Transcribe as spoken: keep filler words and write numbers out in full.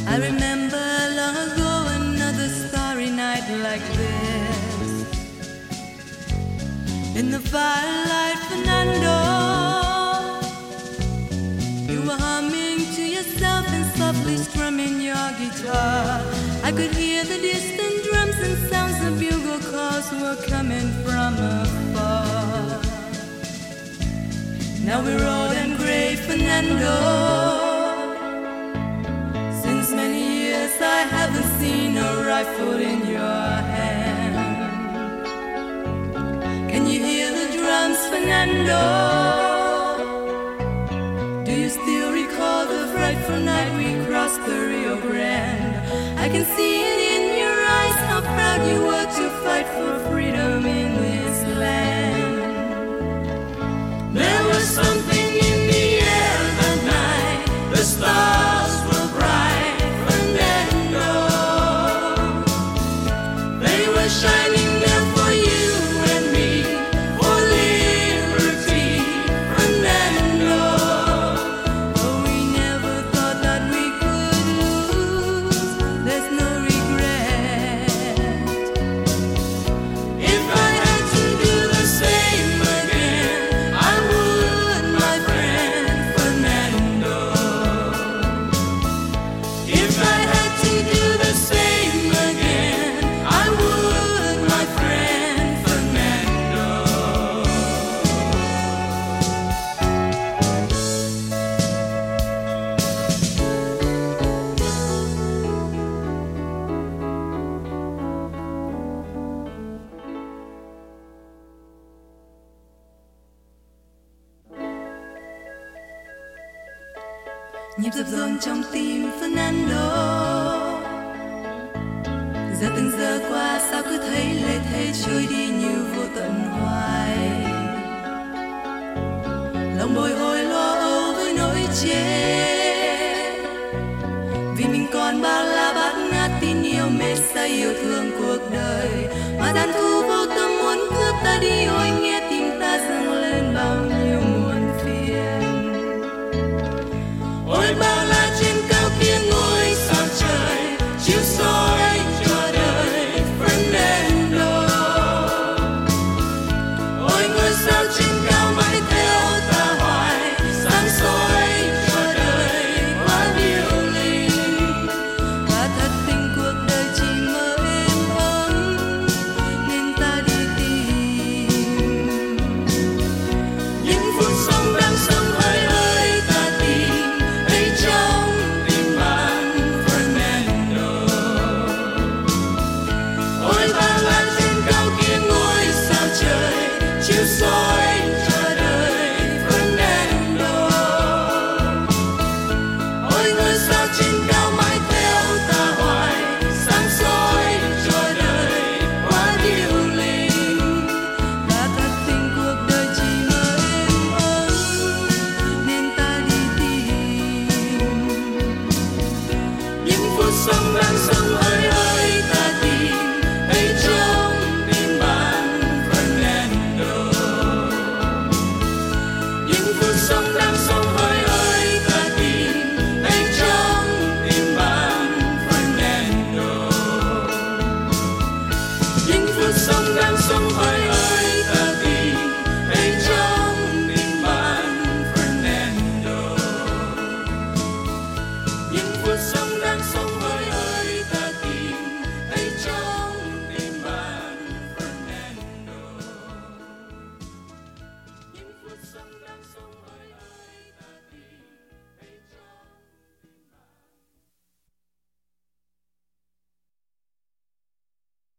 I remember long ago another starry night like this. In the firelight, Fernando, you were humming to yourself and softly strumming your guitar. I could hear the distant drums and sounds of bugle calls were coming from afar. Now we're old and gray, Fernando. Since many years I haven't seen a rifle in your hand. Can you hear the drums, Fernando? Do you still recall the frightful night we crossed the Rio Grande? I can see it in your eyes, how proud you were to fight for freedom in this land. There was something in the air that night, the stars were bright, Fernando. They were shining there for you and me, for liberty, Fernando. Oh, we never thought that we could lose, there's no regret. If I had to do the same again, I would, my friend Fernando. If I had to do the same again, I would, my friend Fernando. Nhịp dập dồn trong tim Fernando, giờ từng giờ qua sao cứ thấy lê thế trôi đi như vô tận hoài. Lòng bồi hồi lo âu với nỗi chết, vì mình còn bao la bát ngát tin yêu mê say yêu thương cuộc đời, mà gian thu vô tâm muốn cướp ta đi. Ôi nghe tim ta dâng lên bao nhiêu muộn phiền. Ôi bao la trên cao kia ngôi sao trời chiếu soi cho đời Fernando. Ôi ngôi sao trên cao mãi theo ta hoài, sáng soi cho đời quá điêu linh. Và thật tình cuộc đời chỉ mơ êm ấm, nên ta đi tìm những phút sống đang sống hơi hơi ta tìm thấy trong tim bạn Fernando. Ôi bao la trên cao kia ngôi sao trời chiếu soi cho đời Fernando. Ôi ngôi sao trên cao mãi theo ta hoài, sáng soi cho đời quá điêu linh. Và thật tình cuộc đời chỉ mơ êm ấm, nên ta đi tìm những phút sống đang sống hơi hơi ta tìm thấy trong tim bạn Fernando. Những phút sống đang sống